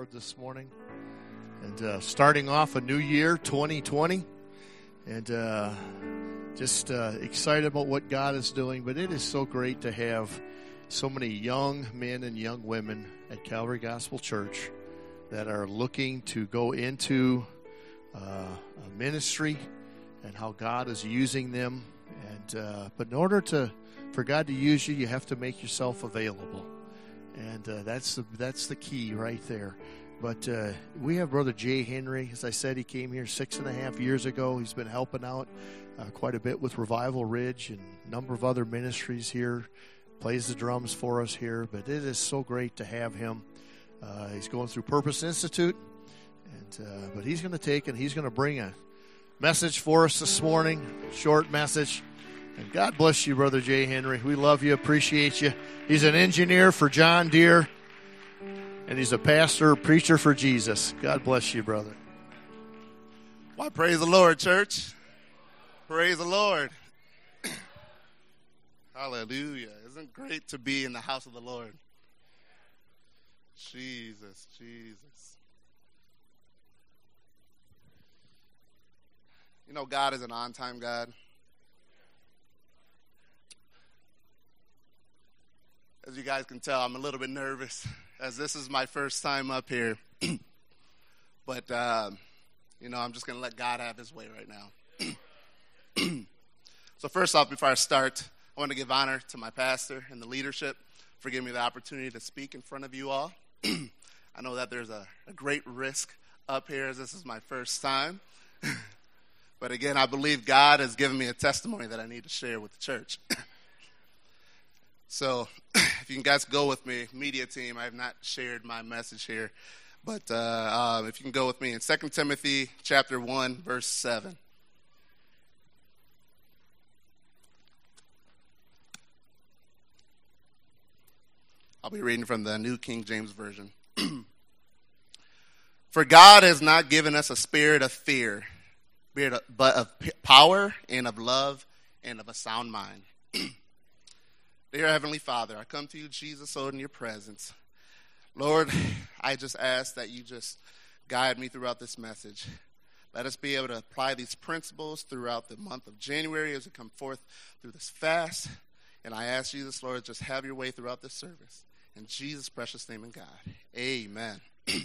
Lord this morning. And starting off a new year, 2020. And just excited about what God is doing. But it is so great to have so many young men and young women at Calvary Gospel Church that are looking to go into a ministry and how God is using them. And but in order for God to use you, you have to make yourself available. And that's the key right there. But we have Brother Jay Henry. As I said, he came here 6.5 years ago. He's been helping out quite a bit with Revival Ridge and a number of other ministries here. Plays the drums for us here. But it is so great to have him. He's going through Purpose Institute. And but he's going to take and he's going to bring a message for us this morning, short message. And God bless you, Brother Jay Henry. We love you, appreciate you. He's an engineer for John Deere, and he's a pastor, preacher for Jesus. God bless you, brother. Why, praise the Lord, church. Praise the Lord. Hallelujah. Isn't it great to be in the house of the Lord? Jesus. You know, God is an on-time God. As you guys can tell, I'm a little bit nervous as this is my first time up here. But, you know, I'm just going to let God have his way right now. So first off, before I start, I want to give honor to my pastor and the leadership for giving me the opportunity to speak in front of you all. I know that there's a great risk up here as this is my first time. But again, I believe God has given me a testimony that I need to share with the church. So if you guys go with me, media team, I have not shared my message here. But if you can go with me in 2 Timothy chapter 1, verse 7. I'll be reading from the New King James Version. For God has not given us a spirit of fear, but of power and of love and of a sound mind. Dear Heavenly Father, I come to you, Jesus, Lord, in your presence. Lord, I just ask that you just guide me throughout this message. Let us be able to apply these principles throughout the month of January as we come forth through this fast. And I ask Jesus, Lord, just have your way throughout this service. In Jesus' precious name and God, amen.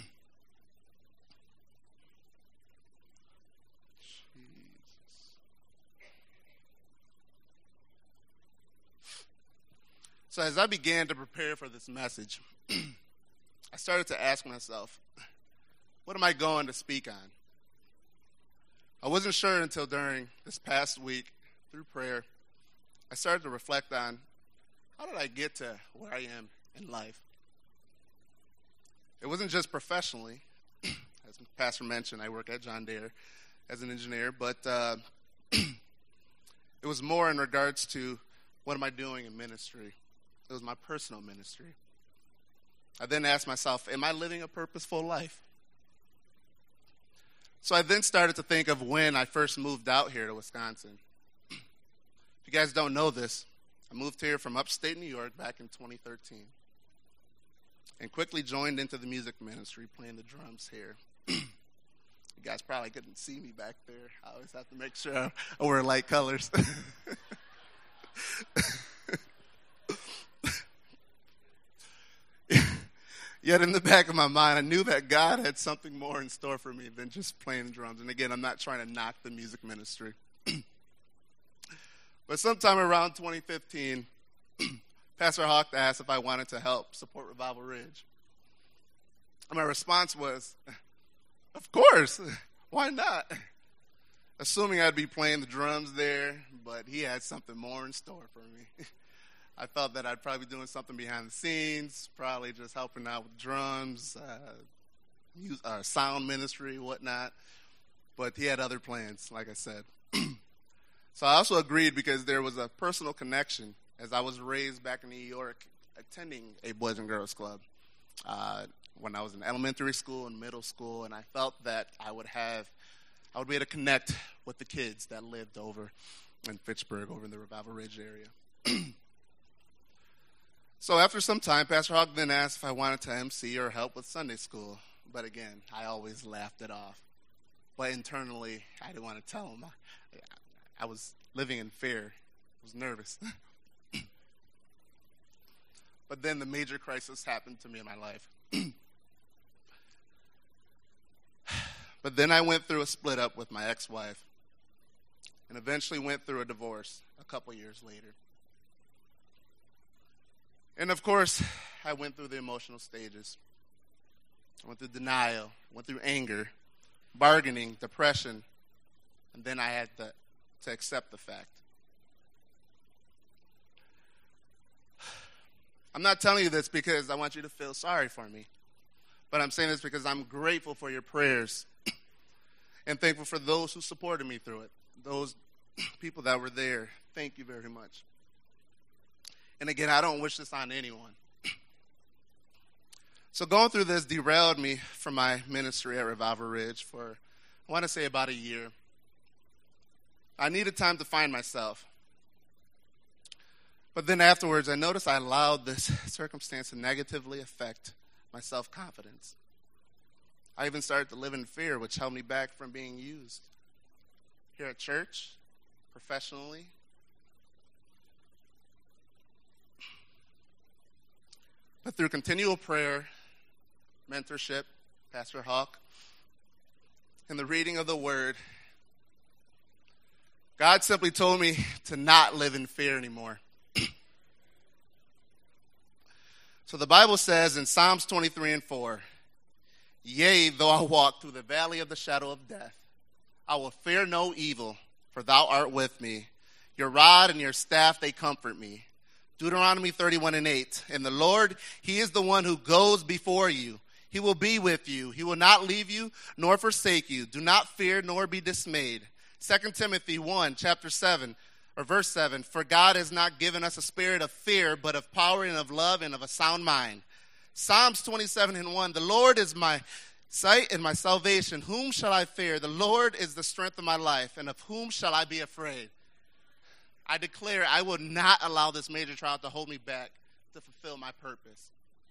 So as I began to prepare for this message, I started to ask myself, what am I going to speak on? I wasn't sure until during this past week, through prayer, I started to reflect on how did I get to where I am in life? It wasn't just professionally. As Pastor mentioned, I work at John Deere as an engineer, but it was more in regards to what am I doing in ministry? It was my personal ministry. I then asked myself, am I living a purposeful life? So I then started to think of when I first moved out here to Wisconsin. If you guys don't know this, I moved here from upstate New York back in 2013 and quickly joined into the music ministry playing the drums here. You guys probably couldn't see me back there. I always have to make sure I wear light colors. Yet in the back of my mind, I knew that God had something more in store for me than just playing drums. And again, I'm not trying to knock the music ministry. But sometime around 2015, Pastor Hawk asked if I wanted to help support Revival Ridge. And my response was, of course, why not? Assuming I'd be playing the drums there, but he had something more in store for me. I thought that I'd probably be doing something behind the scenes, probably just helping out with drums, sound ministry, whatnot. But he had other plans, like I said. So I also agreed because there was a personal connection as I was raised back in New York attending a Boys and Girls Club when I was in elementary school and middle school, and I felt that I would be able to connect with the kids that lived over in Fitchburg, over in the Revival Ridge area. So after some time, Pastor Hogg then asked if I wanted to MC or help with Sunday school. But again, I always laughed it off. But internally, I didn't want to tell him. I was living in fear. I was nervous. But then the major crisis happened to me in my life. But then I went through a split up with my ex-wife and eventually went through a divorce a couple years later. And of course, I went through the emotional stages. I went through denial, went through anger, bargaining, depression, and then I had to accept the fact. I'm not telling you this because I want you to feel sorry for me, but I'm saying this because I'm grateful for your prayers and thankful for those who supported me through it, those people that were there. Thank you very much. And again, I don't wish this on anyone. So going through this derailed me from my ministry at Revival Ridge for, I want to say, about a year. I needed time to find myself. But then afterwards, I noticed I allowed this circumstance to negatively affect my self-confidence. I even started to live in fear, which held me back from being used here at church, professionally. But through continual prayer, mentorship, Pastor Hawk, and the reading of the Word, God simply told me to not live in fear anymore. So the Bible says in Psalms 23:4, "Yea, though I walk through the valley of the shadow of death, I will fear no evil, for thou art with me. Your rod and your staff, they comfort me." Deuteronomy 31:8, "And the Lord, he is the one who goes before you. He will be with you. He will not leave you nor forsake you. Do not fear nor be dismayed." 2 Timothy 1, chapter 7, or verse 7, "For God has not given us a spirit of fear, but of power and of love and of a sound mind." Psalms 27:1, "The Lord is my sight and my salvation. Whom shall I fear? The Lord is the strength of my life, and of whom shall I be afraid?" I declare I will not allow this major trial to hold me back to fulfill my purpose.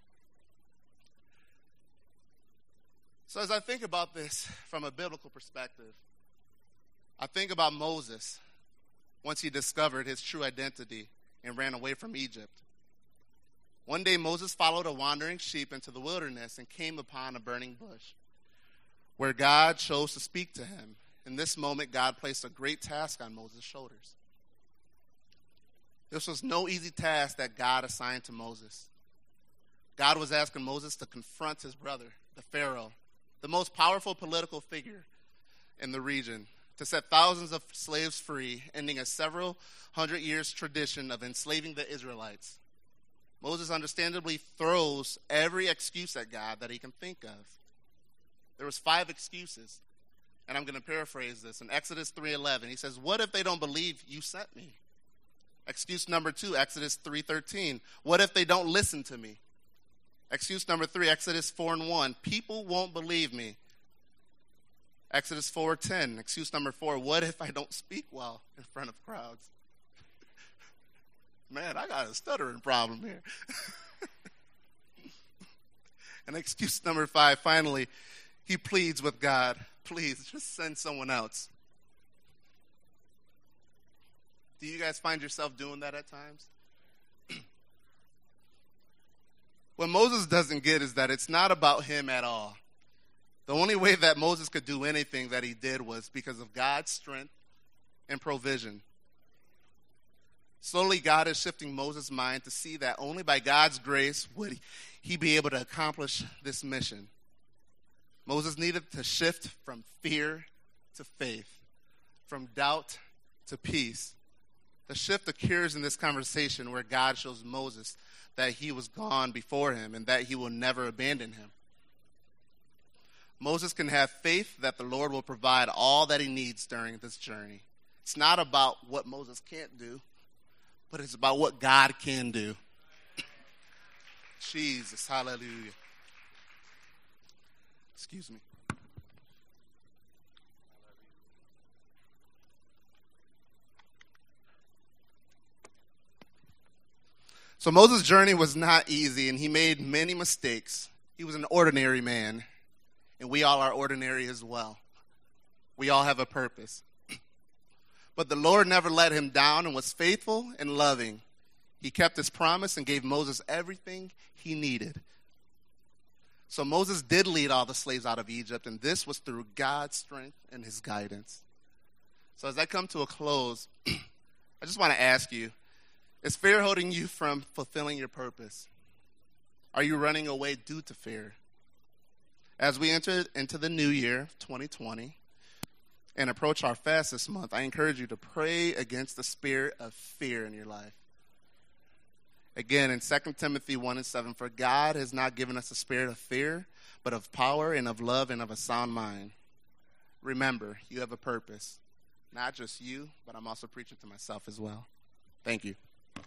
So as I think about this from a biblical perspective, I think about Moses once he discovered his true identity and ran away from Egypt. One day Moses followed a wandering sheep into the wilderness and came upon a burning bush where God chose to speak to him. In this moment, God placed a great task on Moses' shoulders. This was no easy task that God assigned to Moses. God was asking Moses to confront his brother, the Pharaoh, the most powerful political figure in the region, to set thousands of slaves free, ending a several hundred years tradition of enslaving the Israelites. Moses understandably throws every excuse at God that he can think of. There was 5 excuses, and I'm going to paraphrase this. In Exodus 3:11, he says, "What if they don't believe you sent me?" Excuse number 2, Exodus 3:13, "What if they don't listen to me?" Excuse number 3, Exodus 4:1, "People won't believe me." Exodus 4:10, excuse number 4, "What if I don't speak well in front of crowds?" Man, I got a stuttering problem here. And excuse number 5, finally, he pleads with God, "Please, just send someone else." Do you guys find yourself doing that at times? What Moses doesn't get is that it's not about him at all. The only way that Moses could do anything that he did was because of God's strength and provision. Slowly, God is shifting Moses' mind to see that only by God's grace would he be able to accomplish this mission. Moses needed to shift from fear to faith, from doubt to peace. The shift occurs in this conversation where God shows Moses that he was gone before him and that he will never abandon him. Moses can have faith that the Lord will provide all that he needs during this journey. It's not about what Moses can't do, but it's about what God can do. Jesus, hallelujah. Excuse me. So Moses' journey was not easy, and he made many mistakes. He was an ordinary man. and we all are ordinary as well. We all have a purpose. But the Lord never let him down and was faithful and loving. He kept his promise and gave Moses everything he needed. So Moses did lead all the slaves out of Egypt, and this was through God's strength and his guidance. So as I come to a close, I just want to ask you, is fear holding you from fulfilling your purpose? Are you running away due to fear? As we enter into the new year, 2020, and approach our fast this month, I encourage you to pray against the spirit of fear in your life. Again, in 2 Timothy 1:7, for God has not given us a spirit of fear, but of power and of love and of a sound mind. Remember, you have a purpose. Not just you, but I'm also preaching to myself as well. Thank you.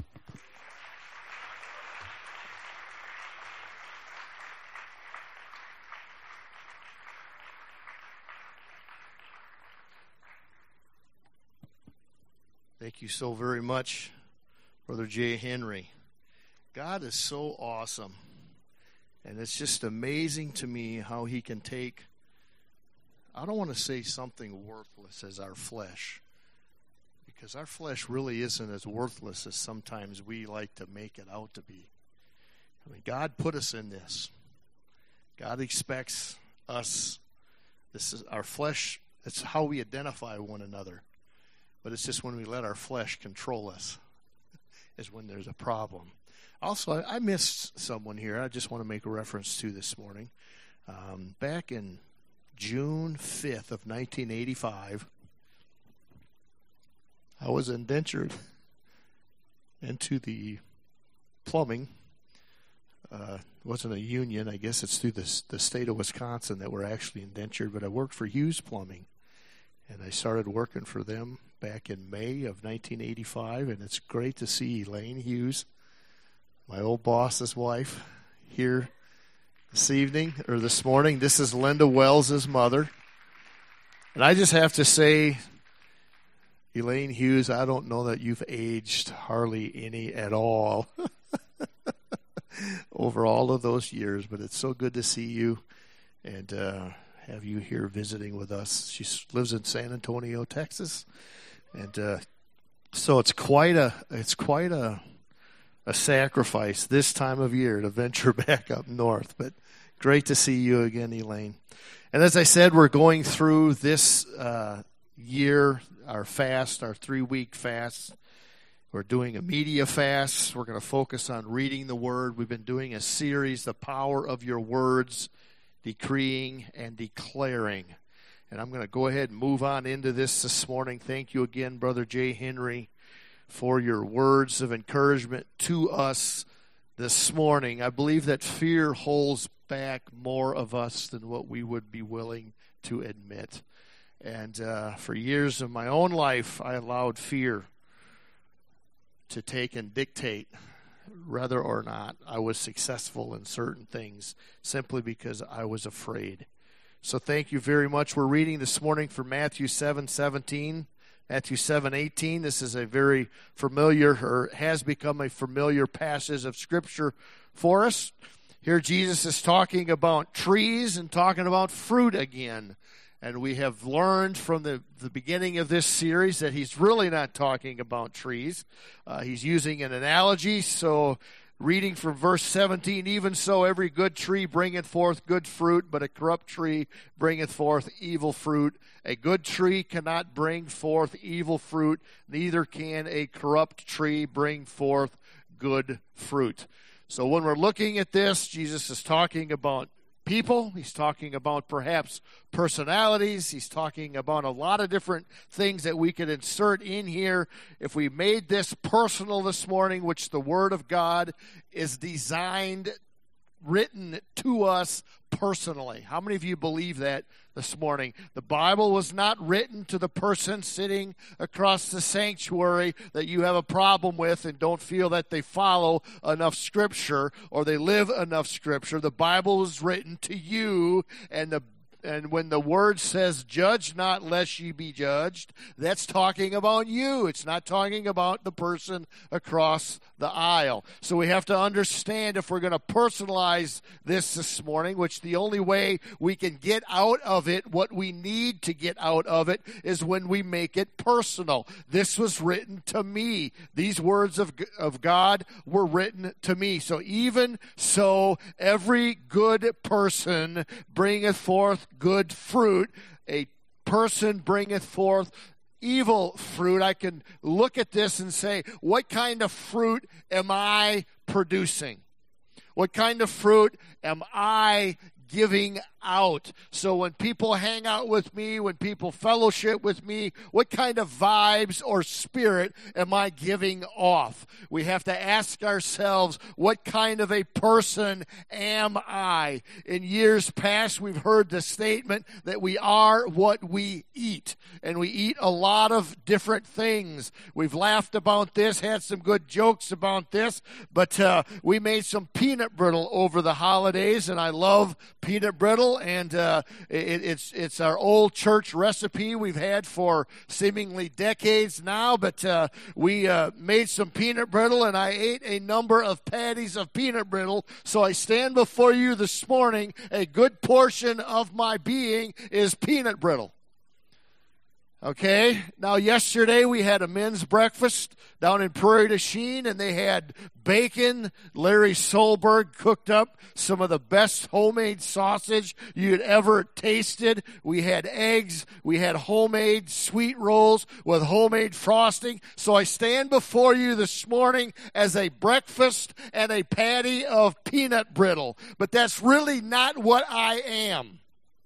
Thank you so very much, Brother Jay Henry. God is so awesome. And it's just amazing to me how he can take, I don't want to say something worthless as our flesh, because our flesh really isn't as worthless as sometimes we like to make it out to be. I mean, God put us in this. God expects us. This is our flesh. It's how we identify one another. But it's just when we let our flesh control us is when there's a problem. Also, I missed someone here I just want to make a reference to this morning. Back in June 5th of 1985, I was indentured into the plumbing. It wasn't a union. I guess it's through the state of Wisconsin that we're actually indentured. But I worked for Hughes Plumbing, and I started working for them back in May of 1985, and it's great to see Elaine Hughes, my old boss's wife, here this morning. This is Linda Wells' mother. And I just have to say, Elaine Hughes, I don't know that you've aged hardly any at all over all of those years, but it's so good to see you and have you here visiting with us. She lives in San Antonio, Texas. And so it's quite a sacrifice this time of year to venture back up north. But great to see you again, Elaine. And as I said, we're going through this year, our fast, our 3-week fast. We're doing a media fast. We're going to focus on reading the Word. We've been doing a series, The Power of Your Words, Decreeing and Declaring. And I'm going to go ahead and move on into this morning. Thank you again, Brother Jay Henry, for your words of encouragement to us this morning. I believe that fear holds back more of us than what we would be willing to admit. And for years of my own life, I allowed fear to take and dictate whether or not I was successful in certain things simply because I was afraid. So thank you very much. We're reading this morning from Matthew 7:17, Matthew 7:18. This is a very familiar, or has become a familiar passage of Scripture for us. Here Jesus is talking about trees and talking about fruit again. And we have learned from the beginning of this series that he's really not talking about trees. He's using an analogy. So reading from verse 17, even so every good tree bringeth forth good fruit, but a corrupt tree bringeth forth evil fruit. A good tree cannot bring forth evil fruit, neither can a corrupt tree bring forth good fruit. So when we're looking at this, Jesus is talking about people. He's talking about perhaps personalities. He's talking about a lot of different things that we could insert in here. If we made this personal this morning, which the Word of God is designed, written to us personally. How many of you believe that this morning? The Bible was not written to the person sitting across the sanctuary that you have a problem with and don't feel that they follow enough Scripture or they live enough Scripture. The Bible was written to you, and And when the word says, judge not lest ye be judged, that's talking about you. It's not talking about the person across the aisle. So we have to understand, if we're going to personalize this morning, which the only way we can get out of it what we need to get out of it is when we make it personal. This was written to me. These words of God were written to me. So even so, every good person bringeth forth good fruit. A person bringeth forth evil fruit. I can look at this and say, what kind of fruit am I producing? What kind of fruit am I giving out? So when people hang out with me, when people fellowship with me, what kind of vibes or spirit am I giving off? We have to ask ourselves, what kind of a person am I? In years past, we've heard the statement that we are what we eat, and we eat a lot of different things. We've laughed about this, had some good jokes about this, but we made some peanut brittle over the holidays, and I love peanut brittle, and it's our old church recipe we've had for seemingly decades now, but we made some peanut brittle, and I ate a number of patties of peanut brittle. So I stand before you this morning, a good portion of my being is peanut brittle. Okay, now yesterday we had a men's breakfast down in Prairie du Chien, and they had bacon. Larry Solberg cooked up some of the best homemade sausage you'd ever tasted. We had eggs. We had homemade sweet rolls with homemade frosting. So I stand before you this morning as a breakfast and a patty of peanut brittle. But that's really not what I am.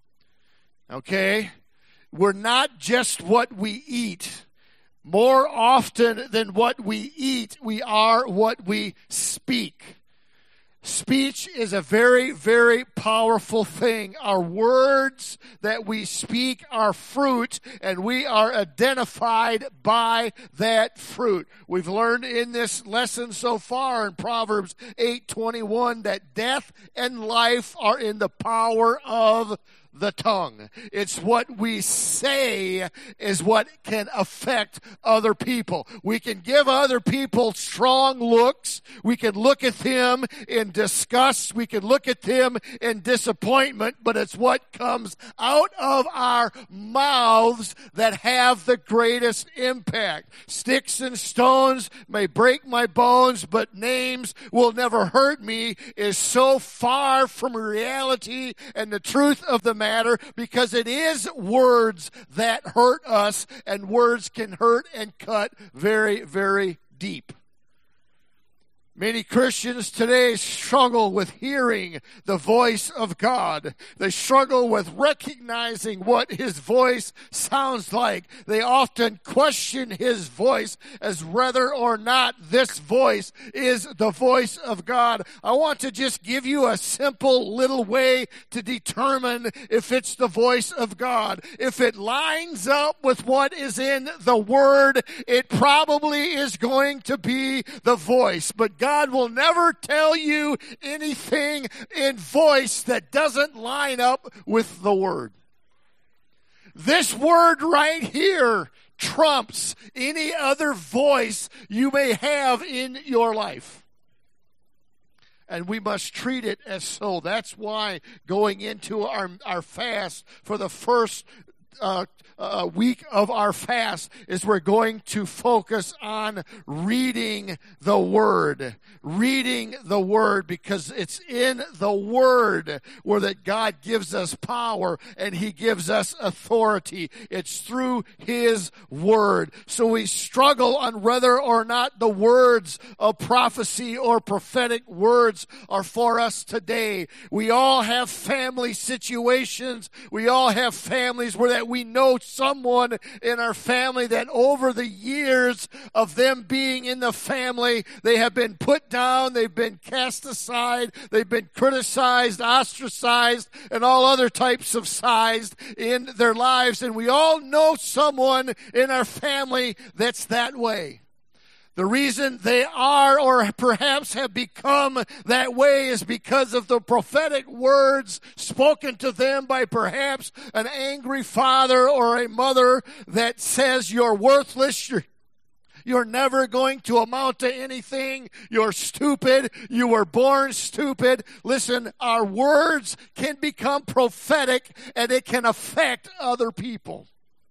Okay? We're not just what we eat. More often than what we eat, we are what we speak. Speech is a very, very powerful thing. Our words that we speak are fruit, and we are identified by that fruit. We've learned in this lesson so far in Proverbs 8:21 that death and life are in the power of the tongue. It's what we say is what can affect other people. We can give other people strong looks. We can look at them in disgust. We can look at them in disappointment, but it's what comes out of our mouths that have the greatest impact. Sticks and stones may break my bones, but names will never hurt me is so far from reality and the truth of the matter, because it is words that hurt us, and words can hurt and cut very, very deep. Many Christians today struggle with hearing the voice of God. They struggle with recognizing what His voice sounds like. They often question His voice as whether or not this voice is the voice of God. I want to just give you a simple little way to determine if it's the voice of God. If it lines up with what is in the Word, it probably is going to be the voice. But God will never tell you anything in voice that doesn't line up with the Word. This word right here trumps any other voice you may have in your life. And we must treat it as so. That's why going into our fast for the first week of our fast is we're going to focus on reading the Word. Reading the Word, because it's in the Word where that God gives us power and He gives us authority. It's through His Word. So we struggle on whether or not the words of prophecy or prophetic words are for us today. We all have family situations. We all have families where that we know someone in our family that over the years of them being in the family, they have been put down, they've been cast aside, they've been criticized, ostracized, and all other types of sized in their lives. And we all know someone in our family that's that way. The reason they are or perhaps have become that way is because of the prophetic words spoken to them by perhaps an angry father or a mother that says you're worthless, you're never going to amount to anything, you're stupid, you were born stupid. Listen, our words can become prophetic and it can affect other people.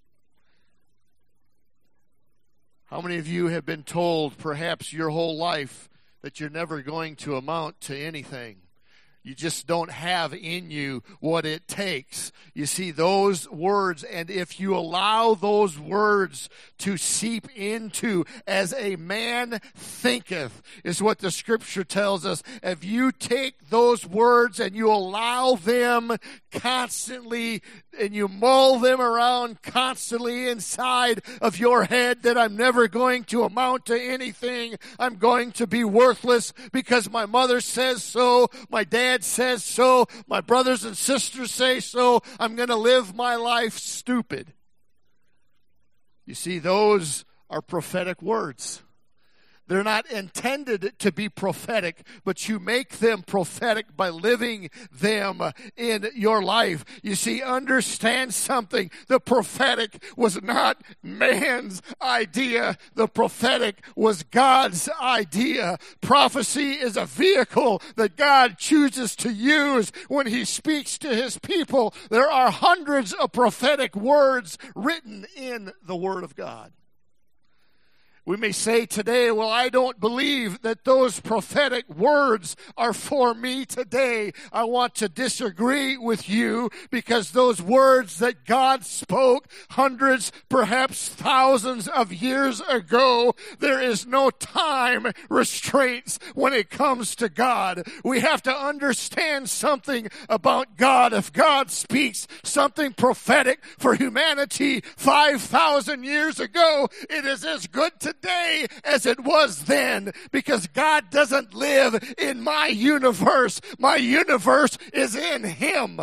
How many of you have been told perhaps your whole life that you're never going to amount to anything? You just don't have in you what it takes. You see, those words, and if you allow those words to seep into as a man thinketh, is what the scripture tells us. If you take those words and you allow them constantly and you mull them around constantly inside of your head that I'm never going to amount to anything, I'm going to be worthless because my mother says so, my dad says so, my brothers and sisters say so, I'm going to live my life stupid. You see, those are prophetic words. They're not intended to be prophetic, but you make them prophetic by living them in your life. You see, understand something. The prophetic was not man's idea. The prophetic was God's idea. Prophecy is a vehicle that God chooses to use when he speaks to his people. There are hundreds of prophetic words written in the Word of God. We may say today, well, I don't believe that those prophetic words are for me today. I want to disagree with you because those words that God spoke hundreds, perhaps thousands of years ago, there is no time restraints when it comes to God. We have to understand something about God. If God speaks something prophetic for humanity 5,000 years ago, it is as good today as it was then, because God doesn't live in my universe. My universe is in him.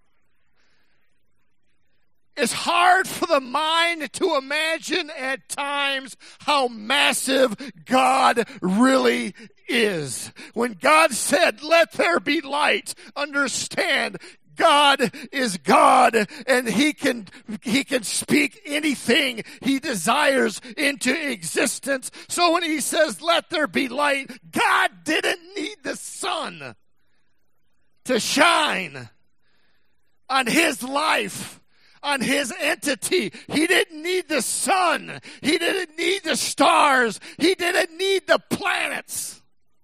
It's hard for the mind to imagine at times how massive God really is. When God said, "Let there be light," understand, God is God, and he can speak anything he desires into existence. So when he says, "Let there be light," God didn't need the sun to shine on his life, on his entity. He didn't need the sun. He didn't need the stars. He didn't need the planets.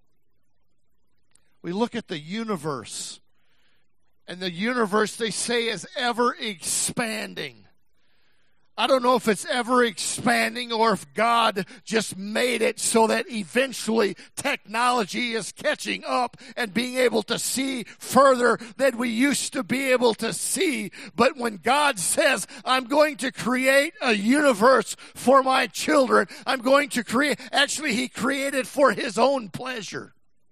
We look at the universe. And the universe, they say, is ever expanding. I don't know if it's ever expanding or if God just made it so that eventually technology is catching up and being able to see further than we used to be able to see. But when God says, "I'm going to create a universe for my children," I'm going to create, actually he created for his own pleasure.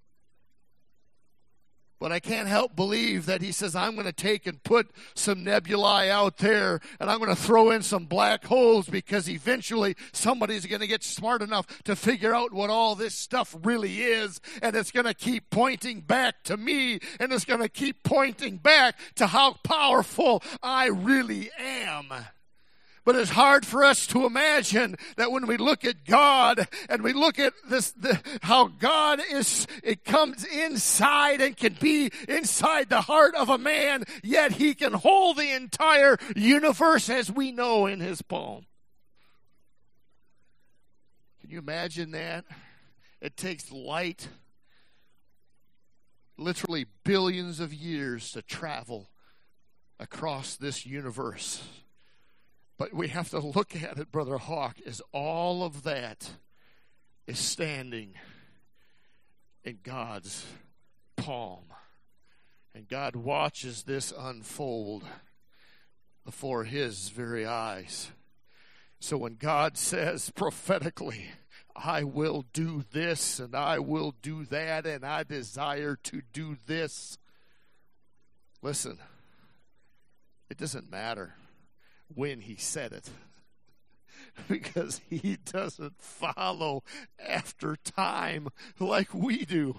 But I can't help believe that he says, "I'm going to take and put some nebulae out there, and I'm going to throw in some black holes because eventually somebody's going to get smart enough to figure out what all this stuff really is, and it's going to keep pointing back to me, and it's going to keep pointing back to how powerful I really am." But it's hard for us to imagine that when we look at God and we look at this, how God is, it comes inside and can be inside the heart of a man, yet he can hold the entire universe as we know in his palm. Can you imagine that? It takes light, literally billions of years to travel across this universe. But we have to look at it, Brother Hawk, as all of that is standing in God's palm. And God watches this unfold before his very eyes. So when God says prophetically, "I will do this and I will do that and I desire to do this," listen, it doesn't matter when he said it. because he doesn't follow after time like we do.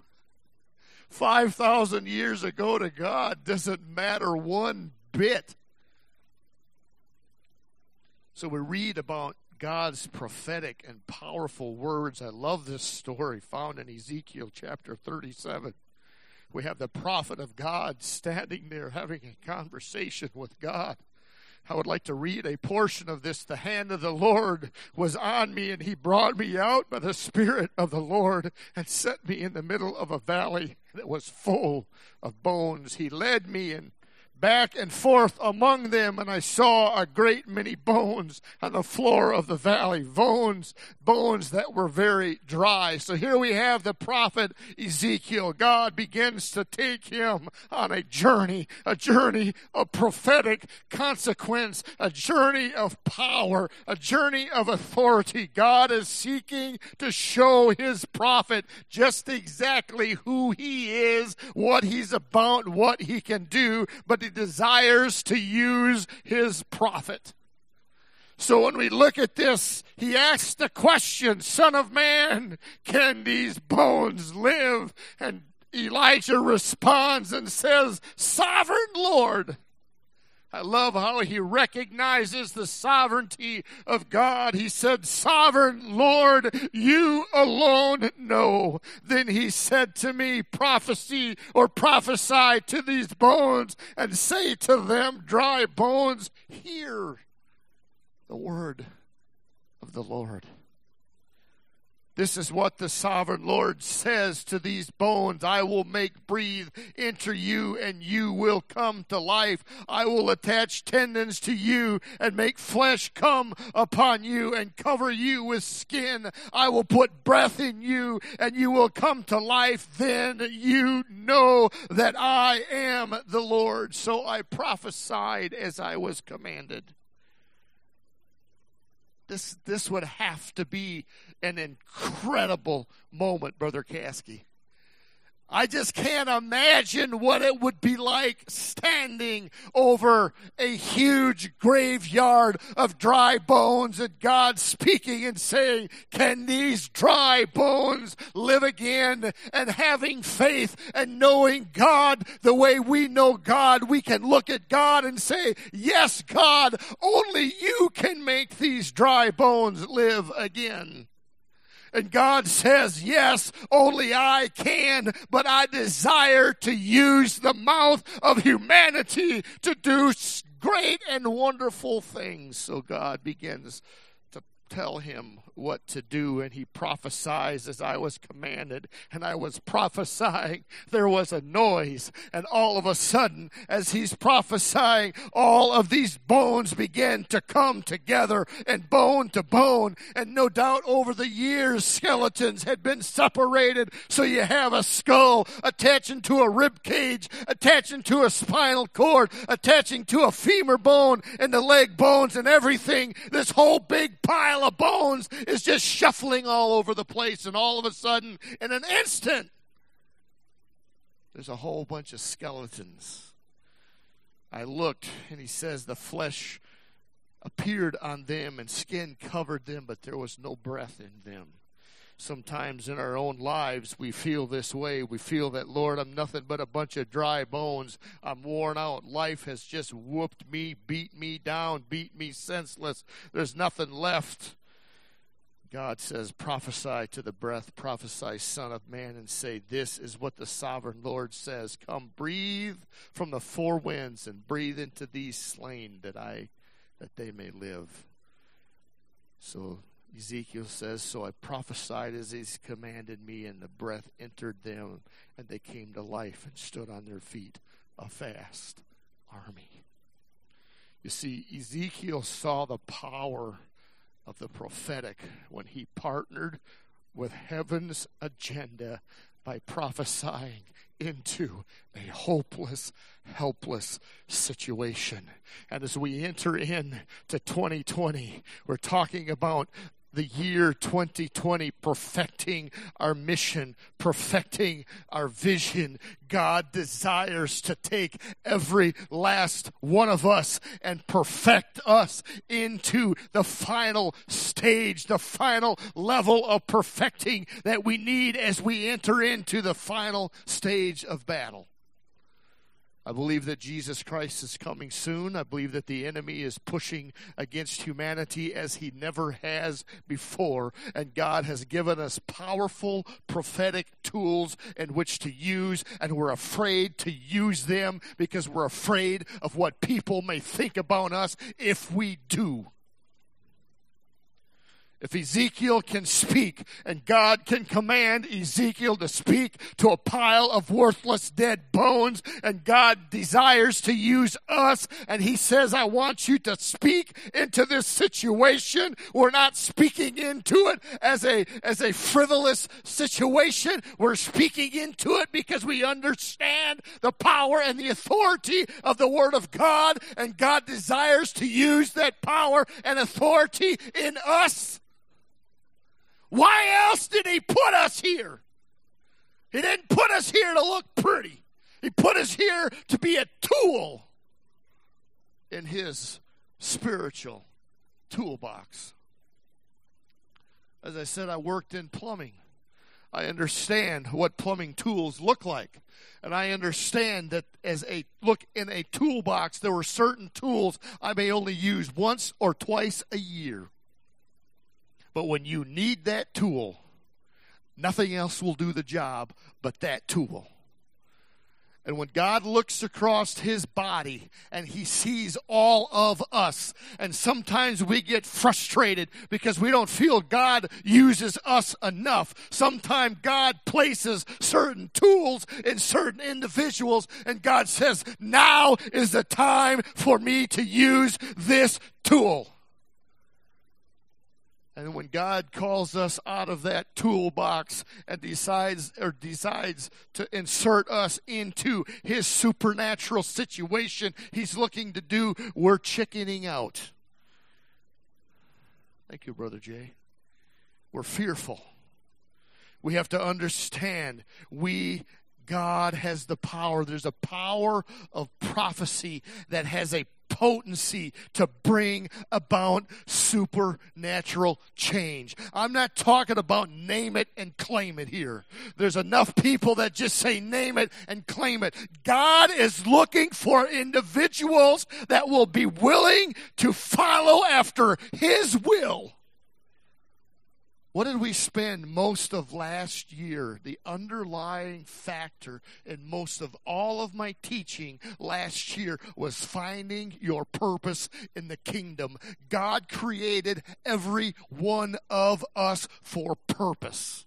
5,000 years ago to God doesn't matter one bit. So we read about God's prophetic and powerful words. I love this story found in Ezekiel chapter 37. We have the prophet of God standing there having a conversation with God. I would like to read a portion of this. The hand of the Lord was on me, and he brought me out by the Spirit of the Lord and set me in the middle of a valley that was full of bones. He led me and back and forth among them, and I saw a great many bones on the floor of the valley, bones that were very dry. So here we have the prophet Ezekiel. God begins to take him on a journey of prophetic consequence, a journey of power, a journey of authority. God is seeking to show his prophet just exactly who he is, what he's about, what he can do, but he desires to use his prophet. So when we look at this, he asks the question, Son of man, can these bones live? And Elijah responds and says, Sovereign Lord. I love how he recognizes the sovereignty of God. He said, Sovereign Lord, you alone know. Then he said to me, prophesy to these bones and say to them, dry bones, hear the word of the Lord. This is what the sovereign Lord says to these bones. I will make breathe into you, and you will come to life. I will attach tendons to you and make flesh come upon you and cover you with skin. I will put breath in you, and you will come to life. Then you know that I am the Lord. So I prophesied as I was commanded. This would have to be an incredible moment, Brother Caskey. I just can't imagine what it would be like standing over a huge graveyard of dry bones and God speaking and saying, can these dry bones live again? And having faith and knowing God the way we know God, we can look at God and say, yes, God, only you can make these dry bones live again. And God says, yes, only I can, but I desire to use the mouth of humanity to do great and wonderful things. So God begins to tell him what to do, and he prophesies as I was commanded. And I was prophesying, there was a noise, and all of a sudden, as he's prophesying, all of these bones began to come together, and bone to bone, and no doubt over the years skeletons had been separated, so you have a skull attaching to a rib cage, attaching to a spinal cord, attaching to a femur bone, and the leg bones and everything. This whole big pile of bones is just shuffling all over the place, and all of a sudden, in an instant, there's a whole bunch of skeletons. I looked, and he says the flesh appeared on them and skin covered them, but there was no breath in them. Sometimes in our own lives, we feel this way. We feel that, Lord, I'm nothing but a bunch of dry bones. I'm worn out. Life has just whooped me, beat me down, beat me senseless. There's nothing left. God says, prophesy to the breath, prophesy, Son of Man, and say, this is what the sovereign Lord says. Come, breathe from the four winds and breathe into these slain that they may live. So Ezekiel says, so I prophesied as he's commanded me, and the breath entered them, and they came to life and stood on their feet, a vast army. You see, Ezekiel saw the power of the prophetic when he partnered with heaven's agenda by prophesying into a hopeless, helpless situation. And as we enter into 2020, we're talking about the year 2020, perfecting our mission, perfecting our vision. God desires to take every last one of us and perfect us into the final stage, the final level of perfecting that we need as we enter into the final stage of battle. I believe that Jesus Christ is coming soon. I believe that the enemy is pushing against humanity as he never has before. And God has given us powerful prophetic tools in which to use, and we're afraid to use them because we're afraid of what people may think about us if we do. If Ezekiel can speak and God can command Ezekiel to speak to a pile of worthless dead bones, and God desires to use us and he says, I want you to speak into this situation. We're not speaking into it as a frivolous situation. We're speaking into it because we understand the power and the authority of the Word of God, and God desires to use that power and authority in us. Why else did he put us here? He didn't put us here to look pretty. He put us here to be a tool in his spiritual toolbox. As I said, I worked in plumbing. I understand what plumbing tools look like. And I understand that as a look in a toolbox, there were certain tools I may only use once or twice a year. But when you need that tool, nothing else will do the job but that tool. And when God looks across his body and he sees all of us, and sometimes we get frustrated because we don't feel God uses us enough. Sometimes God places certain tools in certain individuals, and God says, now is the time for me to use this tool. And when God calls us out of that toolbox and decides to insert us into his supernatural situation he's looking to do, we're chickening out. Thank you, Brother Jay. We're fearful. We have to understand God has the power. There's a power of prophecy that has a potency to bring about supernatural change. I'm not talking about name it and claim it here. There's enough people that just say name it and claim it. God is looking for individuals that will be willing to follow after his will. What did we spend most of last year? The underlying factor in most of all of my teaching last year was finding your purpose in the kingdom. God created every one of us for purpose.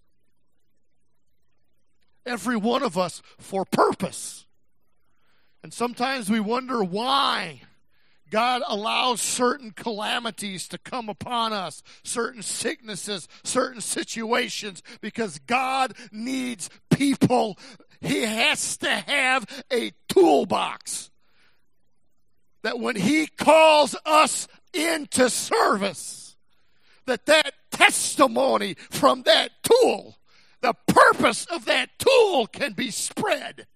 Every one of us for purpose. And sometimes we wonder why God allows certain calamities to come upon us, certain sicknesses, certain situations, because God needs people. He has to have a toolbox that when he calls us into service, that testimony from that tool, the purpose of that tool can be spread.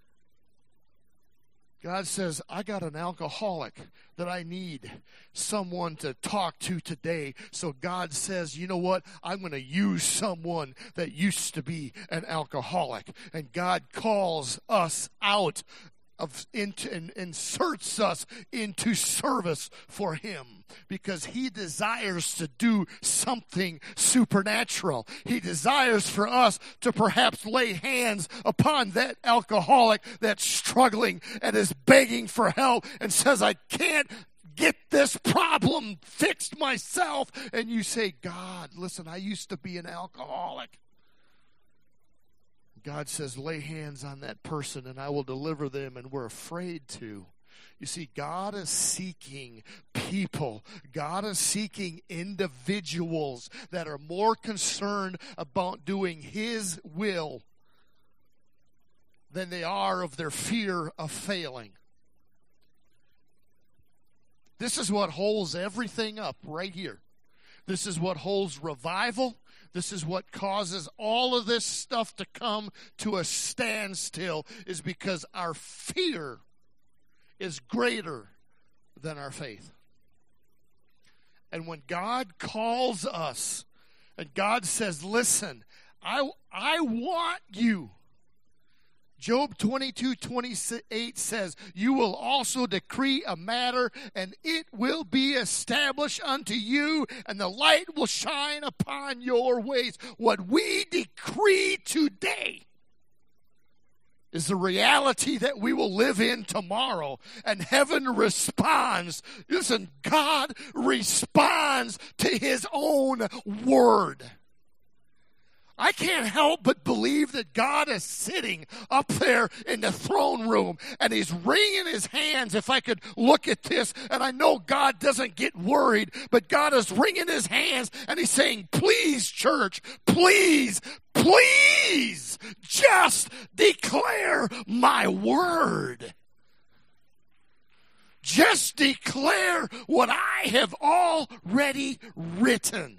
God says, I got an alcoholic that I need someone to talk to today. So God says, you know what? I'm going to use someone that used to be an alcoholic. And God calls us out and inserts us into service for him, because he desires to do something supernatural. He desires for us to perhaps lay hands upon that alcoholic that's struggling and is begging for help and says, I can't get this problem fixed myself. And you say, God, listen, I used to be an alcoholic. God says, lay hands on that person and I will deliver them, and we're afraid to. You see, God is seeking people. God is seeking individuals that are more concerned about doing his will than they are of their fear of failing. This is what holds everything up right here. This is what holds revival. This is what causes all of this stuff to come to a standstill, is because our fear is greater than our faith. And when God calls us and God says, listen, I want you. Job 22:28 says, you will also decree a matter, and it will be established unto you, and the light will shine upon your ways. What we decree today is the reality that we will live in tomorrow. And heaven responds. Listen, God responds to his own word. I can't help but believe that God is sitting up there in the throne room and he's wringing his hands. If I could look at this, and I know God doesn't get worried, but God is wringing his hands and he's saying, please, church, please, please just declare my word. Just declare what I have already written.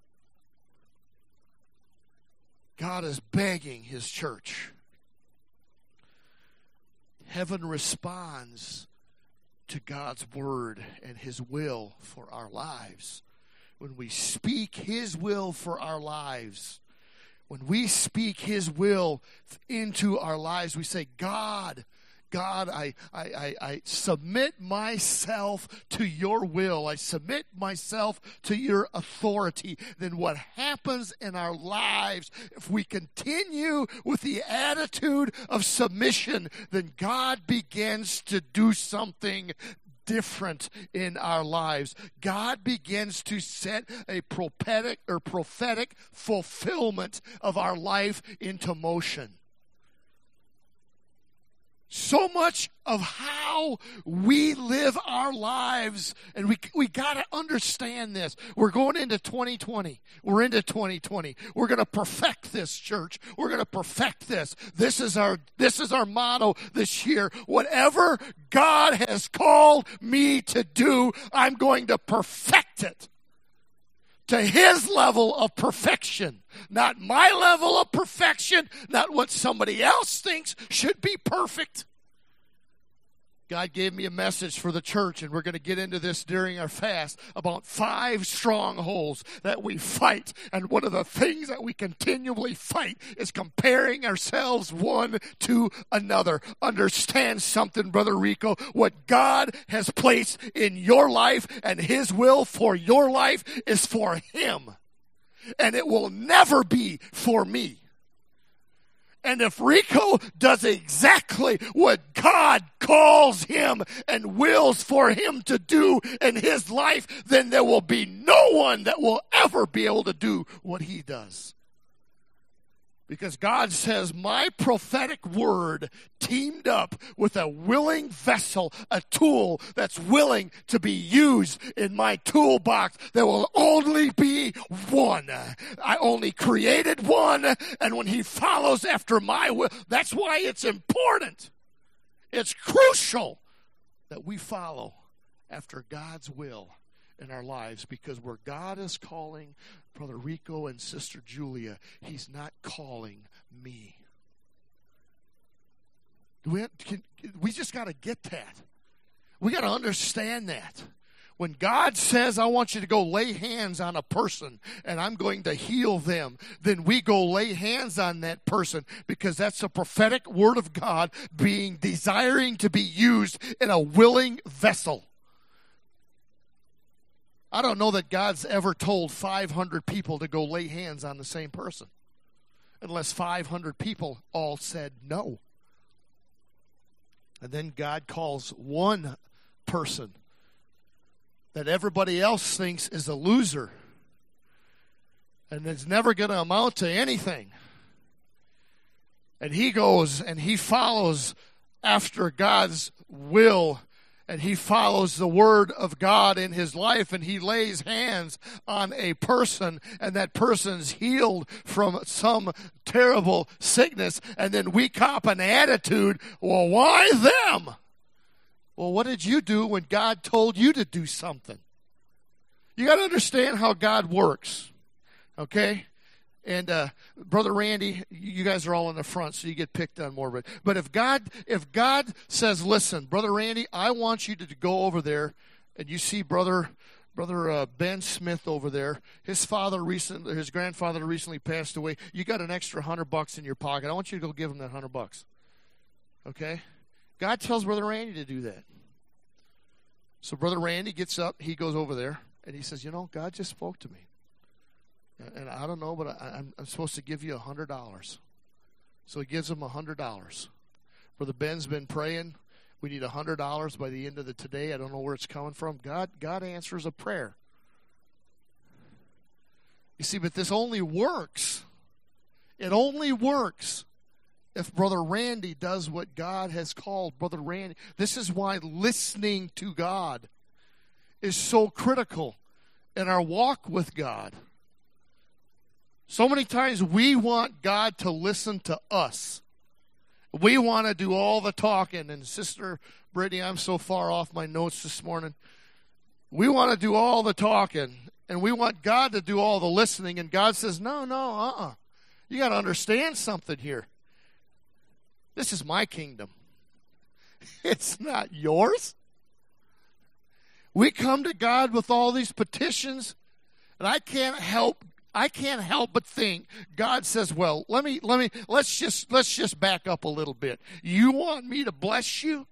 God is begging his church. Heaven responds to God's word and his will for our lives. When we speak his will for our lives, when we speak his will into our lives, we say, God, I submit myself to your will. I submit myself to your authority. Then what happens in our lives, if we continue with the attitude of submission, then God begins to do something different in our lives. God begins to set a prophetic fulfillment of our life into motion. So much of how we live our lives, and we got to understand this. We're going into 2020. We're into 2020. We're going to perfect this, church. We're going to perfect this. This is our motto this year. Whatever God has called me to do, I'm going to perfect it to his level of perfection. Not my level of perfection, not what somebody else thinks should be perfect. God gave me a message for the church, and we're going to get into this during our fast, about 5 strongholds that we fight. And one of the things that we continually fight is comparing ourselves one to another. Understand something, Brother Rico. What God has placed in your life and his will for your life is for him. And it will never be for me. And if Rico does exactly what God calls him and wills for him to do in his life, then there will be no one that will ever be able to do what he does. Because God says, my prophetic word teamed up with a willing vessel, a tool that's willing to be used in my toolbox. There will only be one. I only created one, and when he follows after my will, that's why it's important. It's crucial that we follow after God's will in our lives, because where God is calling Brother Rico and Sister Julia, he's not calling me. We just got to get that. We got to understand that. When God says, I want you to go lay hands on a person and I'm going to heal them, then we go lay hands on that person, because that's a prophetic word of God desiring to be used in a willing vessel. I don't know that God's ever told 500 people to go lay hands on the same person, unless 500 people all said no. And then God calls one person that everybody else thinks is a loser and is never going to amount to anything. And he goes and he follows after God's will, and he follows the word of God in his life, and he lays hands on a person, and that person's healed from some terrible sickness. And then we cop an attitude, well, why them? Well, what did you do when God told you to do something? You got to understand how God works, okay? And Brother Randy, you guys are all in the front, so you get picked on more. But if God says, listen, Brother Randy, I want you to go over there, and you see Brother Ben Smith over there. His grandfather recently passed away. You got an extra $100 in your pocket. I want you to go give him that $100. Okay? God tells Brother Randy to do that. So Brother Randy gets up, he goes over there, and he says, God just spoke to me. And I don't know, but I'm supposed to give you $100. So he gives him $100. Brother Ben's been praying. We need $100 by the end of today. I don't know where it's coming from. God answers a prayer. You see, but this only works. It only works if Brother Randy does what God has called Brother Randy. This is why listening to God is so critical in our walk with God. So many times we want God to listen to us. We want to do all the talking. And Sister Brittany, I'm so far off my notes this morning. We want to do all the talking. And we want God to do all the listening. And God says, no. You got to understand something here. This is my kingdom. It's not yours. We come to God with all these petitions. And I can't help but think God says, well, let's just back up a little bit. You want me to bless you?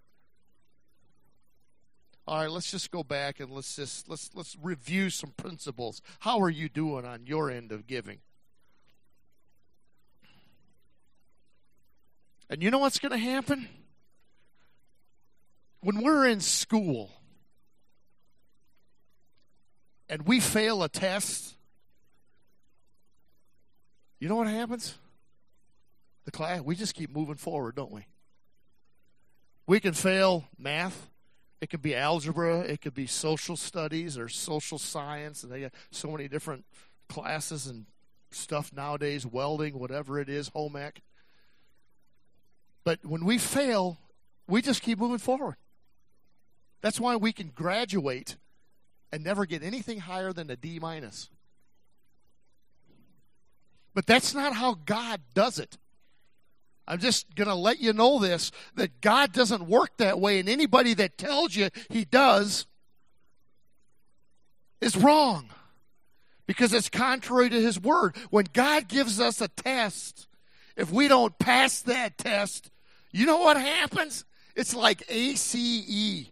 All right, let's just go back and let's review some principles. How are you doing on your end of giving? And you know what's going to happen? When we're in school and we fail a test, you know what happens? The class, we just keep moving forward, don't we? We can fail math. It could be algebra. It could be social studies or social science. And they got so many different classes and stuff nowadays, welding, whatever it is, home ec. But when we fail, we just keep moving forward. That's why we can graduate and never get anything higher than a D-. But that's not how God does it. I'm just going to let you know this, that God doesn't work that way, and anybody that tells you he does is wrong, because it's contrary to his word. When God gives us a test, if we don't pass that test, you know what happens? It's like ACE.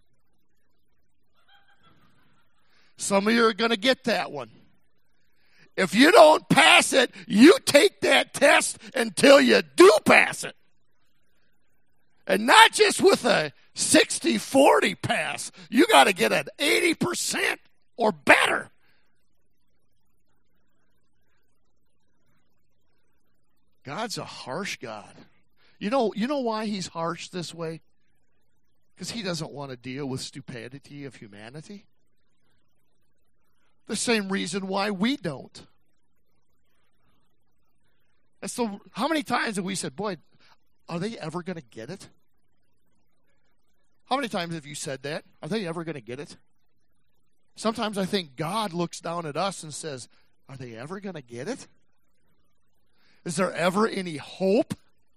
Some of you are going to get that one. If you don't pass it, you take that test until you do pass it. And not just with a 60-40 pass. You got to get an 80% or better. God's a harsh God. You know why he's harsh this way? Because he doesn't want to deal with stupidity of humanity. The same reason why we don't. And so, how many times have we said, boy, are they ever going to get it? How many times have you said that? Are they ever going to get it? Sometimes I think God looks down at us and says, are they ever going to get it? Is there ever any hope?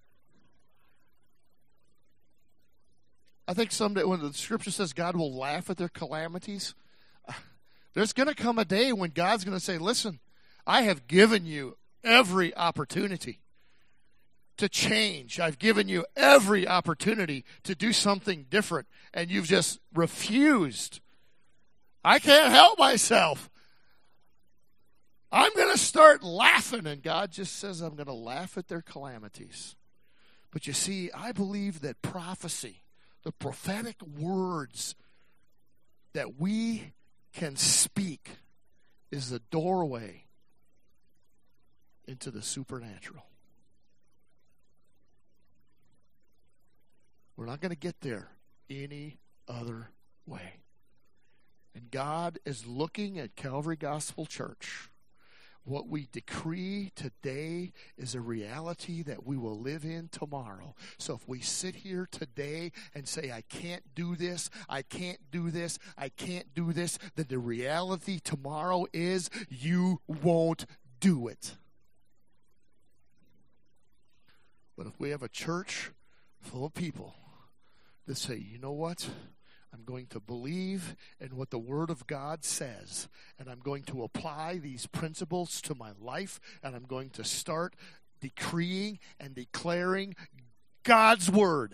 I think someday when the scripture says God will laugh at their calamities, there's going to come a day when God's going to say, listen, I have given you every opportunity to change. I've given you every opportunity to do something different, and you've just refused. I can't help myself. I'm going to start laughing, and God just says, I'm going to laugh at their calamities. But you see, I believe that prophecy, the prophetic words that we can speak, is the doorway into the supernatural. We're not going to get there any other way. And God is looking at Calvary Gospel Church What we decree today is a reality that we will live in tomorrow. So if we sit here today and say, I can't do this, I can't do this, I can't do this, then the reality tomorrow is you won't do it. But if we have a church full of people that say, you know what? I'm going to believe in what the Word of God says, and I'm going to apply these principles to my life, and I'm going to start decreeing and declaring God's Word.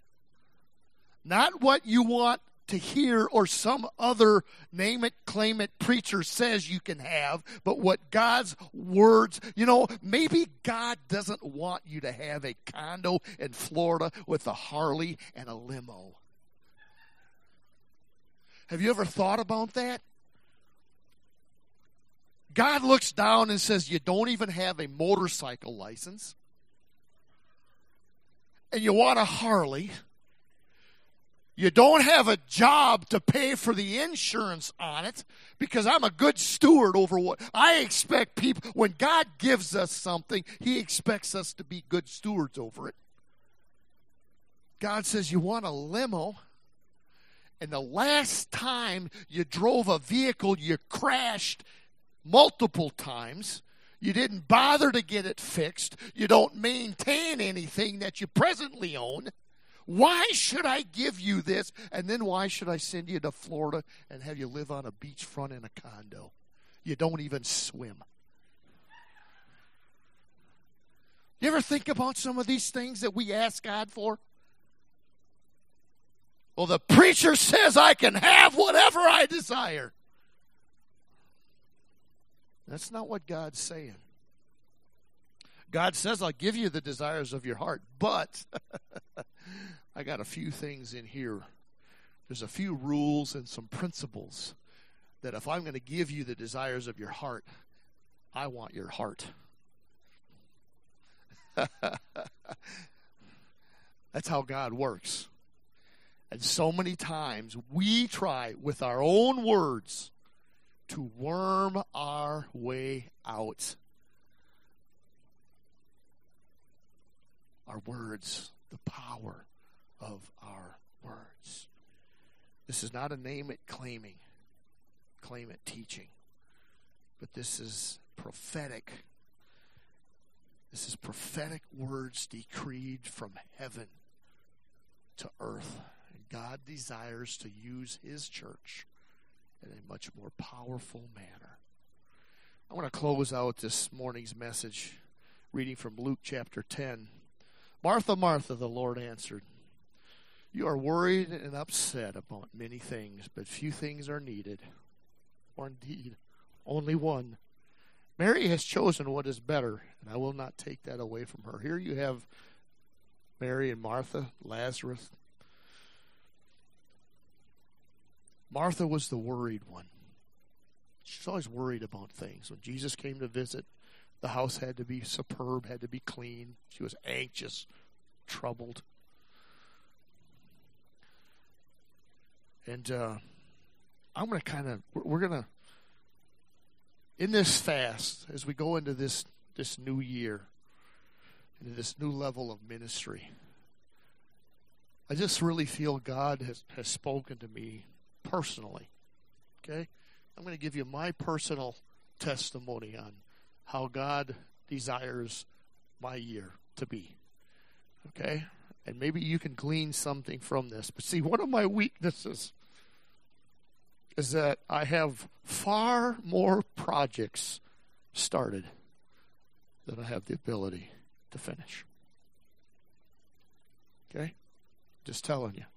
Not what you want to hear or some other name it, claim it preacher says you can have, but what God's words, maybe God doesn't want you to have a condo in Florida with a Harley and a limo. Have you ever thought about that? God looks down and says, you don't even have a motorcycle license, and you want a Harley. You don't have a job to pay for the insurance on it, because I'm a good steward over what I expect people. When God gives us something, He expects us to be good stewards over it. God says, you want a limo, and the last time you drove a vehicle, you crashed multiple times. You didn't bother to get it fixed. You don't maintain anything that you presently own. Why should I give you this? And then why should I send you to Florida and have you live on a beachfront in a condo? You don't even swim. You ever think about some of these things that we ask God for? Well, the preacher says I can have whatever I desire. That's not what God's saying. God says, I'll give you the desires of your heart, but I got a few things in here. There's a few rules and some principles that if I'm going to give you the desires of your heart, I want your heart. That's how God works. And so many times we try with our own words to worm our way out. Our words, the power of our words. This is not a name it claim it teaching, but this is prophetic. This is prophetic words decreed from heaven to earth. And God desires to use His church in a much more powerful manner. I want to close out this morning's message reading from Luke chapter 10. Martha, Martha, the Lord answered, you are worried and upset about many things, but few things are needed, or indeed only one. Mary has chosen what is better, and I will not take that away from her. Here you have Mary and Martha, Lazarus. Martha was the worried one. She's always worried about things. When Jesus came to visit, the house had to be superb, had to be clean. She was anxious, troubled. And I'm going to we're going to, in this fast, as we go into this new year, into this new level of ministry, I just really feel God has spoken to me personally. Okay? I'm going to give you my personal testimony on how God desires my year to be. Okay? And maybe you can glean something from this. But see, one of my weaknesses is that I have far more projects started than I have the ability to finish. Okay? Just telling you.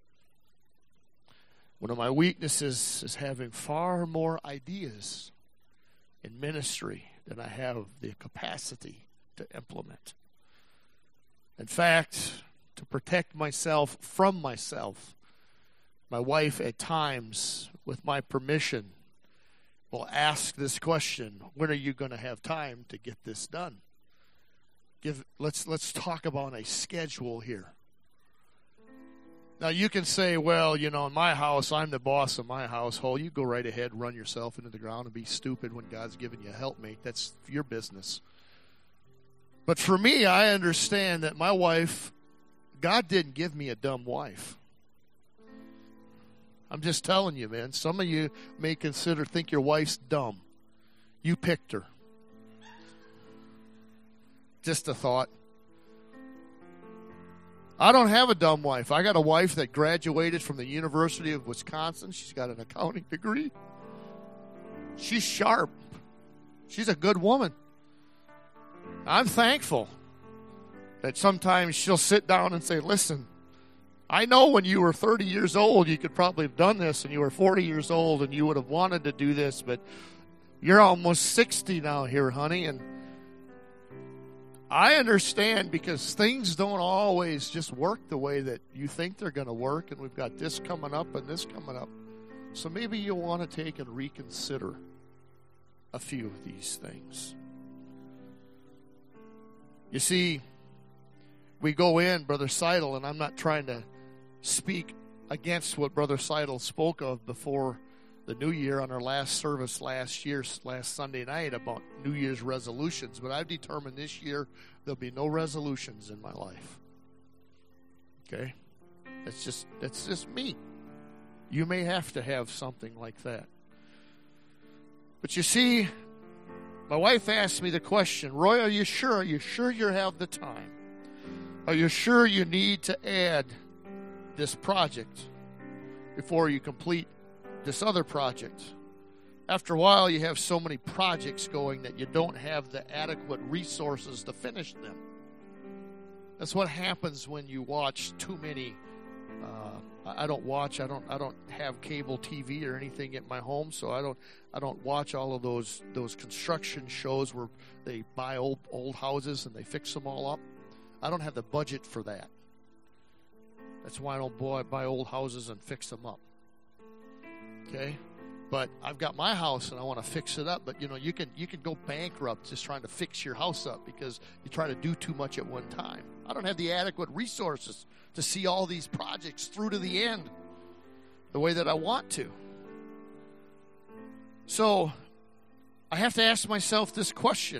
One of my weaknesses is having far more ideas in ministry than I have the capacity to implement. In fact, to protect myself from myself, my wife at times, with my permission, will ask this question: when are you going to have time to get this done? Let's talk about a schedule here. Now, you can say, well, in my house, I'm the boss of my household. You go right ahead, run yourself into the ground, and be stupid when God's given you a helpmate. That's your business. But for me, I understand that my wife, God didn't give me a dumb wife. I'm just telling you, man. Some of you may think your wife's dumb. You picked her. Just a thought. I don't have a dumb wife. I got a wife that graduated from the University of Wisconsin. She's got an accounting degree. She's sharp. She's a good woman. I'm thankful that sometimes she'll sit down and say, listen, I know when you were 30 years old, you could probably have done this, and you were 40 years old, and you would have wanted to do this, but you're almost 60 now here, honey, and I understand because things don't always just work the way that you think they're going to work, and we've got this coming up and this coming up. So maybe you'll want to take and reconsider a few of these things. You see, we go in, Brother Seidel, and I'm not trying to speak against what Brother Seidel spoke of before the New Year on our last service last Sunday night about New Year's resolutions. But I've determined this year there'll be no resolutions in my life. Okay? That's just me. You may have to have something like that. But you see, my wife asked me the question, Roy, are you sure? Are you sure you have the time? Are you sure you need to add this project before you complete this other project? After a while, you have so many projects going that you don't have the adequate resources to finish them. That's what happens when you watch too many. I don't have cable TV or anything at my home, so I don't watch all of those construction shows where they buy old houses and they fix them all up. I don't have the budget for that. That's why I don't buy old houses and fix them up. Okay? But I've got my house and I want to fix it up. But you can go bankrupt just trying to fix your house up because you try to do too much at one time. I don't have the adequate resources to see all these projects through to the end the way that I want to. So I have to ask myself this question.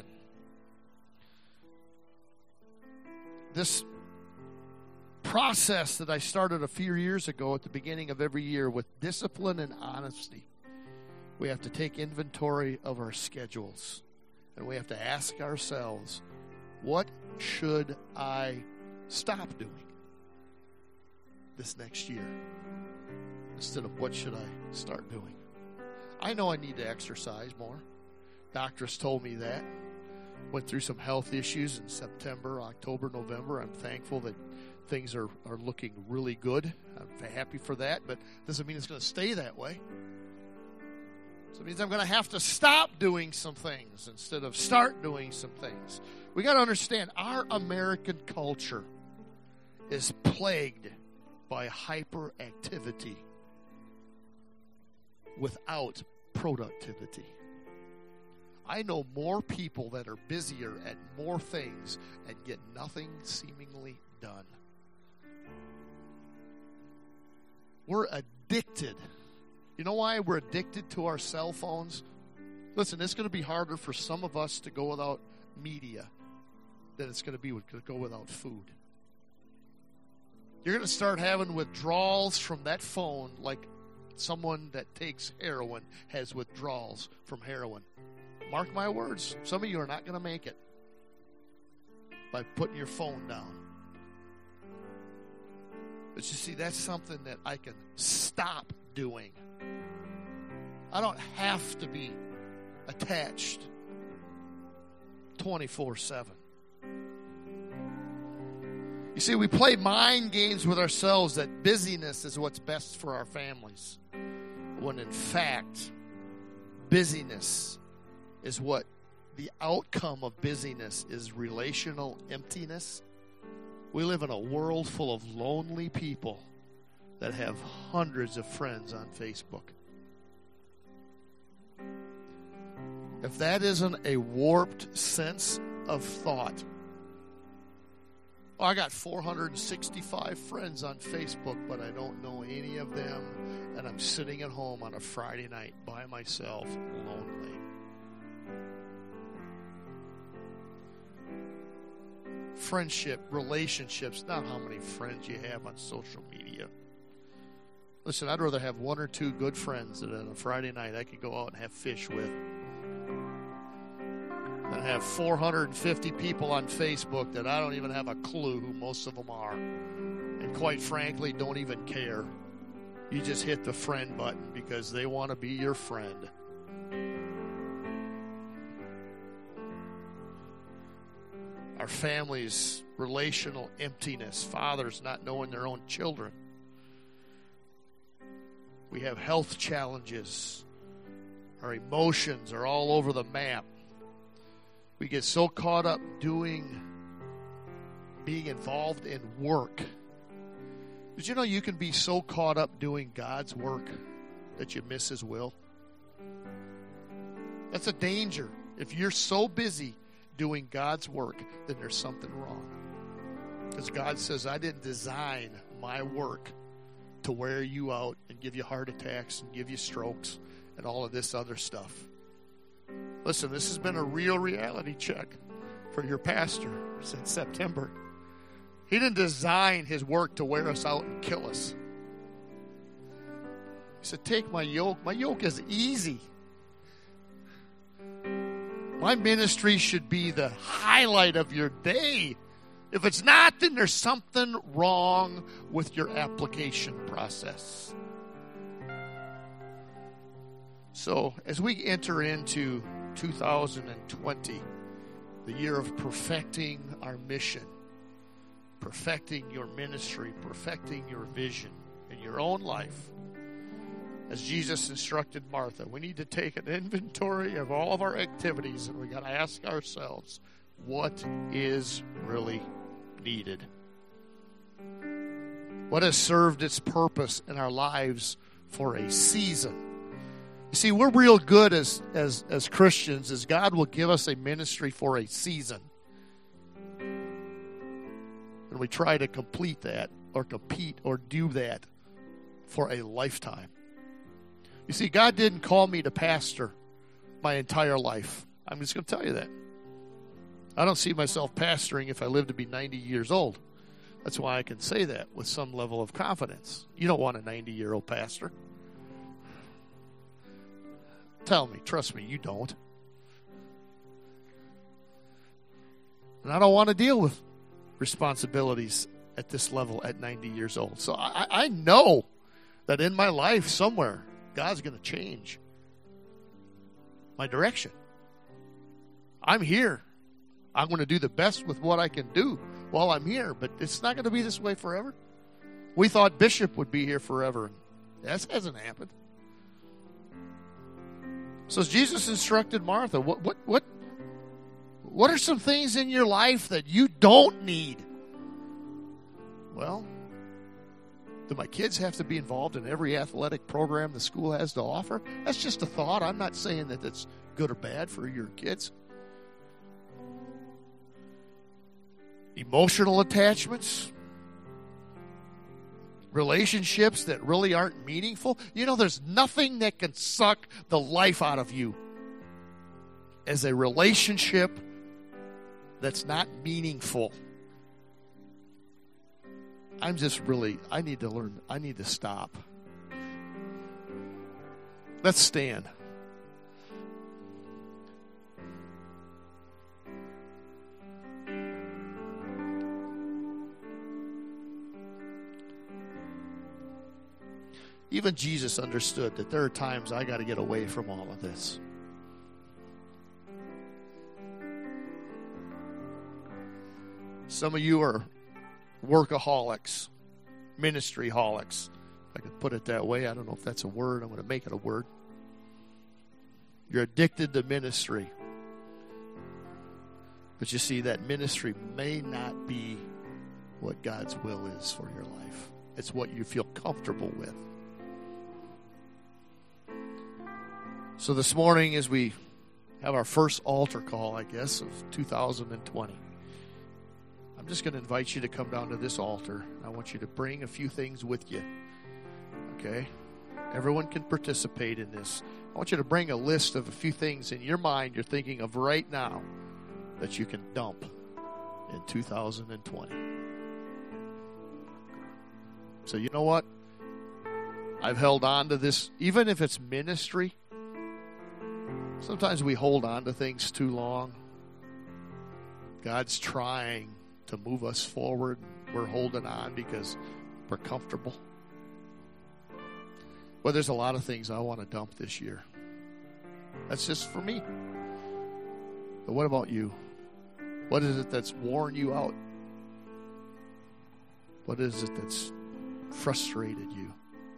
This process that I started a few years ago at the beginning of every year with discipline and honesty. We have to take inventory of our schedules. And we have to ask ourselves, what should I stop doing this next year? Instead of what should I start doing? I know I need to exercise more. Doctors told me that. Went through some health issues in September, October, November. I'm thankful that things are looking really good. I'm happy for that, but doesn't mean it's going to stay that way. So it means I'm going to have to stop doing some things instead of start doing some things. We got to understand our American culture is plagued by hyperactivity without productivity. I know more people that are busier at more things and get nothing seemingly done. We're addicted. You know why we're addicted to our cell phones? Listen, it's going to be harder for some of us to go without media than it's going to be to go without food. You're going to start having withdrawals from that phone like someone that takes heroin has withdrawals from heroin. Mark my words, some of you are not going to make it by putting your phone down. But you see, that's something that I can stop doing. I don't have to be attached 24/7. You see, we play mind games with ourselves that busyness is what's best for our families, when in fact, busyness is what the outcome of busyness is relational emptiness. We live in a world full of lonely people that have hundreds of friends on Facebook. If that isn't a warped sense of thought, I got 465 friends on Facebook, but I don't know any of them, and I'm sitting at home on a Friday night by myself, lonely. Friendship, relationships, not how many friends you have on social media. Listen, I'd rather have one or two good friends that on a Friday night I could go out and have fish with than have 450 people on Facebook that I don't even have a clue who most of them are. And quite frankly, don't even care. You just hit the friend button because they want to be your friend. Our families, relational emptiness, fathers not knowing their own children. We have health challenges. Our emotions are all over the map. We get so caught up being involved in work. Did you know you can be so caught up doing God's work that you miss His will? That's a danger. If you're so busy doing God's work, then there's something wrong. Because God says, I didn't design my work to wear you out and give you heart attacks and give you strokes and all of this other stuff. Listen, this has been a real reality check for your pastor since September. He didn't design his work to wear us out and kill us. He said, take my yoke. My yoke is easy. My ministry should be the highlight of your day. If it's not, then there's something wrong with your application process. So, as we enter into 2020, the year of perfecting our mission, perfecting your ministry, perfecting your vision in your own life, as Jesus instructed Martha, we need to take an inventory of all of our activities, and we got to ask ourselves, what is really needed? What has served its purpose in our lives for a season? You see, we're real good as Christians, as God will give us a ministry for a season. And we try to complete that or compete or do that for a lifetime. You see, God didn't call me to pastor my entire life. I'm just going to tell you that. I don't see myself pastoring if I live to be 90 years old. That's why I can say that with some level of confidence. You don't want a 90-year-old pastor. Tell me, trust me, you don't. And I don't want to deal with responsibilities at this level at 90 years old. So I know that in my life somewhere, God's going to change my direction. I'm here. I'm going to do the best with what I can do while I'm here, but it's not going to be this way forever. We thought Bishop would be here forever, and that hasn't happened. So Jesus instructed Martha, what are some things in your life that you don't need? Well, do my kids have to be involved in every athletic program the school has to offer? That's just a thought. I'm not saying that it's good or bad for your kids. Emotional attachments, relationships that really aren't meaningful. You know, there's nothing that can suck the life out of you as a relationship that's not meaningful. I need to learn, I need to stop. Let's stand. Even Jesus understood that there are times I got to get away from all of this. Some of you are workaholics, ministry-holics. If I could put it that way. I don't know if that's a word. I'm going to make it a word. You're addicted to ministry. But you see, that ministry may not be what God's will is for your life. It's what you feel comfortable with. So this morning, as we have our first altar call, I guess, of 2020, I'm just going to invite you to come down to this altar. I want you to bring a few things with you. Okay? Everyone can participate in this. I want you to bring a list of a few things in your mind you're thinking of right now that you can dump in 2020. So you know what? I've held on to this, even if it's ministry. Sometimes we hold on to things too long. God's trying to move us forward. We're holding on because we're comfortable. Well, there's a lot of things I want to dump this year. That's just for me. But what about you? What is it that's worn you out? What is it that's frustrated you?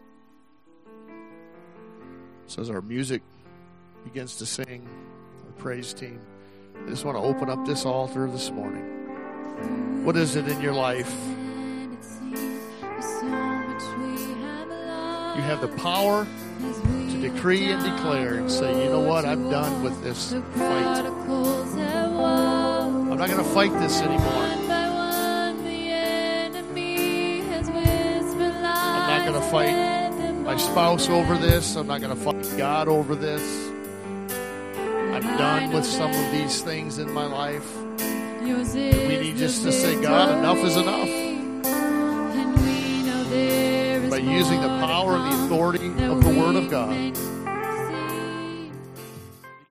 So as our music begins to sing, our praise team, I just want to open up this altar this morning. What is it in your life? You have the power to decree and declare and say, you know what, I'm done with this fight. I'm not going to fight this anymore. I'm not going to fight my spouse over this. I'm not going to fight God over this. I'm done with some of these things in my life. We need just to say, God, enough is enough. By using the power and the authority of the Word of God,